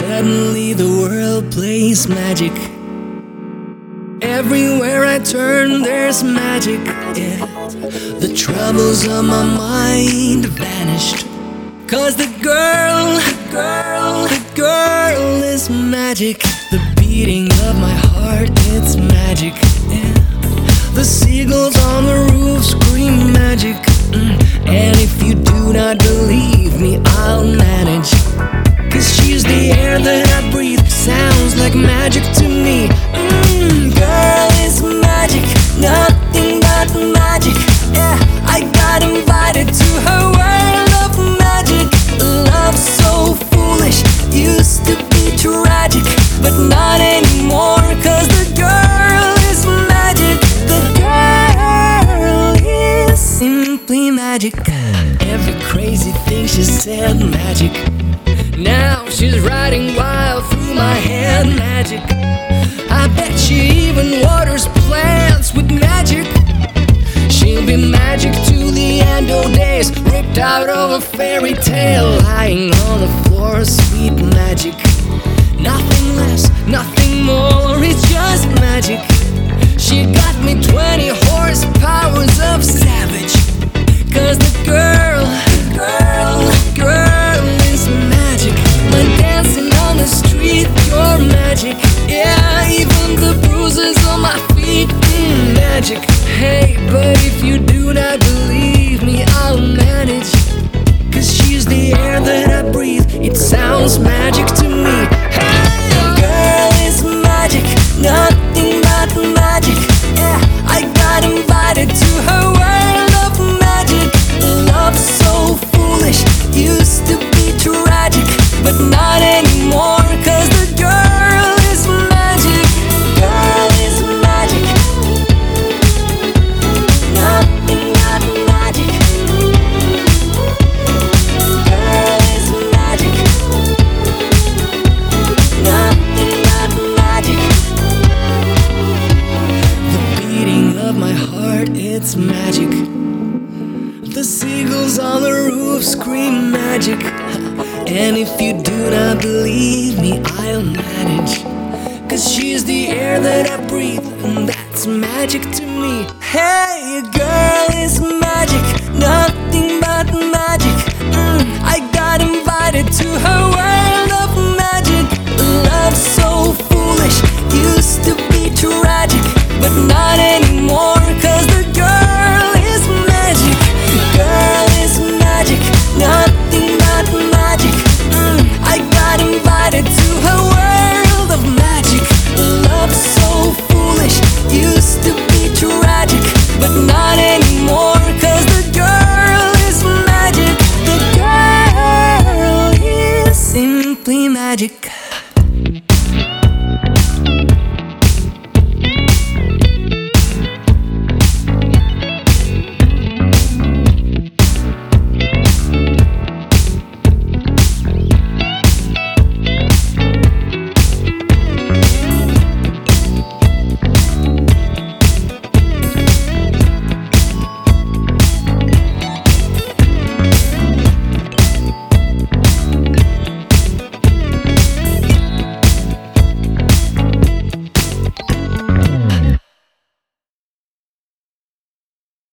Suddenly the world plays magic. Everywhere I turn there's magic, yeah. The troubles on my mind vanished, 'cause the girl is magic. The beating of my heart, it's magic, yeah. The seagulls on the roof scream magic, and if you do not believe me, I'll manage. 'Cause she's the air that I breathe, sounds like magic to me. Girl is magic, nothing but magic, yeah. I got invited to her world of magic. Love so foolish, used to be tragic, but not anymore, 'cause the girl is magic. The girl is simply magic. Every crazy thing she said, magic. Now she's riding wild through my head, magic. I bet she even waters plants with magic. She'll be magic to the end of days, ripped out of a fairy tale, lying on the floor, sweet magic. Nothing less, nothing more, it's just magic. She got me 20 horsepowers of savage, 'cause the girl is magic. My dancing on the street, you're magic, yeah. Even the bruises on my feet, magic. Hey, but if you do not believe me, I'll manage. 'Cause she's the air that I breathe, it sounds magic to me. Hey, girl is magic, nothing but magic, yeah. I got invited to her world of magic. Love so foolish, used to be tragic, but not anymore, 'cause the girl is magic. Girl is magic, nothing but magic. Girl is magic, nothing but magic. The beating of my heart, it's magic. The seagulls on the roof scream magic. And if you do not believe me, I'll manage. 'Cause she's the air that I breathe, and that's magic to me. Hey, girl is magic, nothing but magic. I got invited to her world of magic. Love so foolish, used to be tragic, but not anymore, 'cause the girl is magic. Girl is magic, nothing but magic. I got invited to her world of magic. Love so foolish, used to be tragic, but not anymore, 'cause the girl is magic. The girl is simply magic.